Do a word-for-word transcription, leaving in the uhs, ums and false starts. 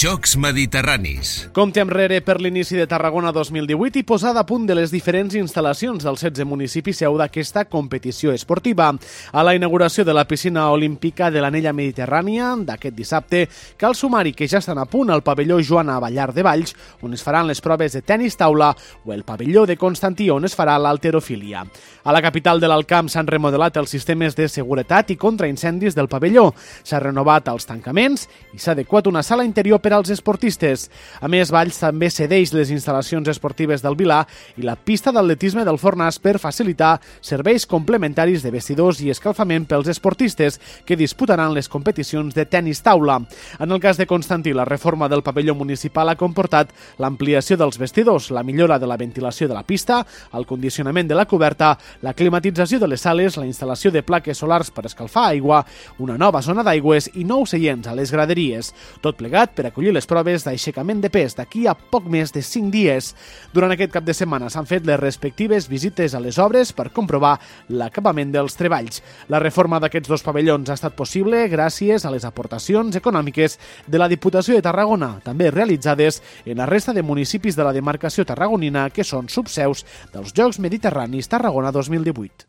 Jocs Mediterranis. Compte enrere per l'inici de Tarragona dos mil divuit i posada a punt de les diferents instal·lacions dels setze municipis seu d'aquesta competició esportiva. A la inauguració de la piscina olímpica de l'Anella Mediterrània d'aquest dissabte, cal sumar-hi que ja estan a punt el pavelló Joana Ballar de Valls, on es faran les proves de tenis taula, o el pavelló de Constantí, on es farà l'halterofília. A la capital de l'Alt Camp s'han remodelat els sistemes de seguretat i contraincendis del pavelló, s'ha renovat els tancaments i s'ha adequat una sala interior per als esportistes. A més, Valls també cedeix les instal·lacions esportives del Vilà i la pista d'atletisme del Fornàs per facilitar serveis complementaris de vestidors i escalfament pels esportistes que disputaran les competicions de tenis taula. En el cas de Constantí, la reforma del pavelló municipal ha comportat l'ampliació dels vestidors, la millora de la ventilació de la pista, el condicionament de la coberta, la climatització de les sales, la instal·lació de plaques solars per escalfar aigua, una nova zona d'aigües i nous seients a les graderies. Tot plegat per acollir les proves d'aixecament de pes d'aquí a poc més de cinc dies. Durant aquest cap de setmana s'han fet les respectives visites a les obres per comprovar l'acabament dels treballs. La reforma d'aquests dos pavellons ha estat possible gràcies a les aportacions econòmiques de la Diputació de Tarragona, també realitzades en la resta de municipis de la demarcació tarragonina que són subseus dels Jocs Mediterranis Tarragona dos mil divuit.